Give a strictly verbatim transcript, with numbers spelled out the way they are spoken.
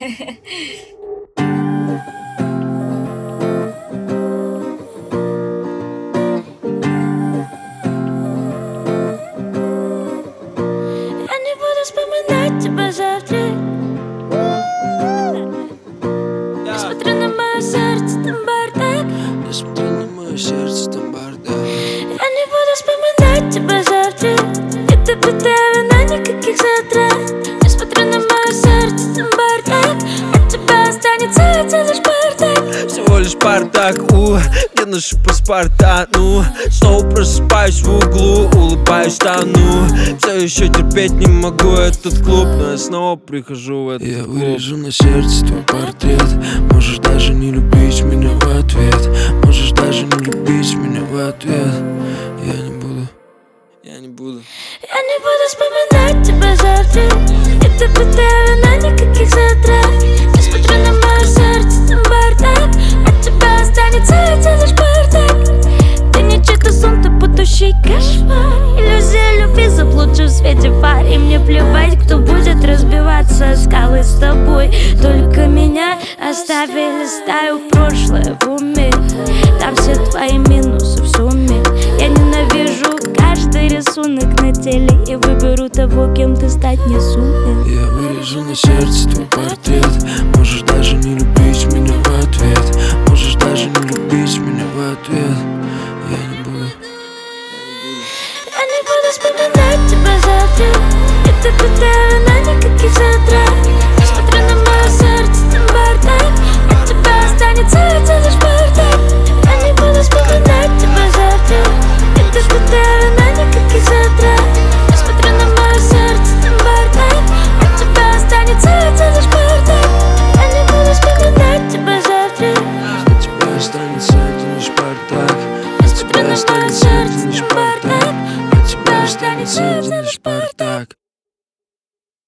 не буду вспоминать тебя завтра. Не смотри на мое сердце, там бардак. Не смотри на мое сердце, там бардак. Я не буду вспоминать тебя завтра. Не допытаю вина, никаких затрат. Не смотри на мое сердце, там бардак. От тебя останется один лишь бардак. Всего лишь бардак, у, где наши паспорта, ну. Снова просыпаюсь в углу, улыбаюсь, тону. Все еще терпеть не могу этот клуб, но я снова прихожу в этот Я клуб. вырежу на сердце твой портрет. Можешь даже не любить меня в ответ. Можешь даже не любить меня в ответ. Я не буду, Я не буду. Я не буду вспоминать тебя завтра. Не допытаю вина, никаких затрат. Не смотри на мое сердце, там бардак. От тебя останется один лишь бардак. Ты не чей-то сон, ты будущий кошмар. Иллюзия любви заблудши в свете фар. И мне плевать, кто будет разбиваться о скалы с тобой. Только меня оставили, стаю прошлое в уме. Там все твои минусы в сумме. Я ненавижу каждый рисунок на теле и выберу того, кем ты стать не сумел. я вырежу на сердце твой портрет. Можешь даже не любить меня в ответ. Можешь даже не любить меня в ответ. Я не буду. Я не буду вспоминать тебя завтра. Не допытаю вина, никаких затрат. Не смотри на мое сердце, там бардак. От тебя останется один лишь бардак. Я не буду вспоминать тебя завтра. Не допытаю вина, никаких затрат. Не смотри на мое сердце, там бардак. От тебя останется один лишь бардак. Я не буду вспоминать тебя завтра. От тебя останется один лишь бардак. От тебя останется один лишь бардак. От тебя останется один лишь бардак.